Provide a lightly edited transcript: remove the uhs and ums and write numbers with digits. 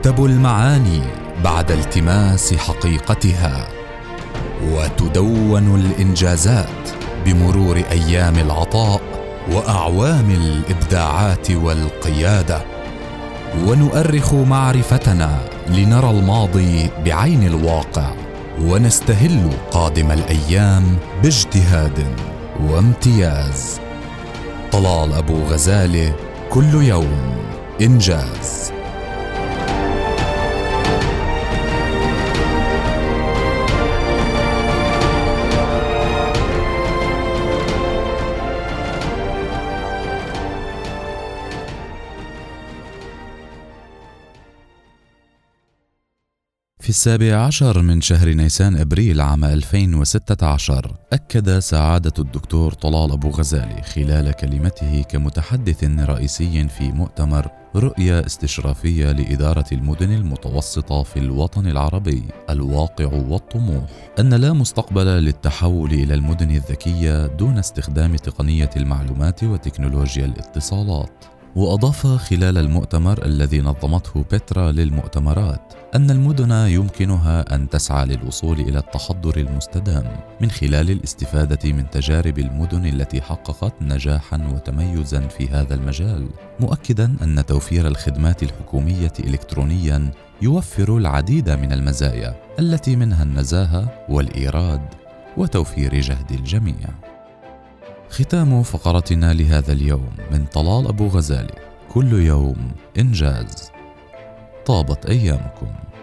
تكتب المعاني بعد التماس حقيقتها، وتدون الإنجازات بمرور أيام العطاء وأعوام الإبداعات والقيادة، ونؤرخ معرفتنا لنرى الماضي بعين الواقع، ونستهل قادم الأيام باجتهاد وامتياز. طلال أبو غزالة، كل يوم إنجاز. في 17 من شهر نيسان أبريل عام 2016 أكد سعادة الدكتور طلال أبو غزالة خلال كلمته كمتحدث رئيسي في مؤتمر رؤية استشرافية لإدارة المدن المتوسطة في الوطن العربي الواقع والطموح أن لا مستقبل للتحول إلى المدن الذكية دون استخدام تقنية المعلومات وتكنولوجيا الاتصالات. وأضاف خلال المؤتمر الذي نظمته بترا للمؤتمرات أن المدن يمكنها أن تسعى للوصول إلى التحضر المستدام من خلال الاستفادة من تجارب المدن التي حققت نجاحا وتميزا في هذا المجال، مؤكدا أن توفير الخدمات الحكومية إلكترونيا يوفر العديد من المزايا التي منها النزاهة والإيراد وتوفير جهد الجميع. ختام فقرتنا لهذا اليوم من طلال أبو غزالة، كل يوم إنجاز. طابت أيامكم.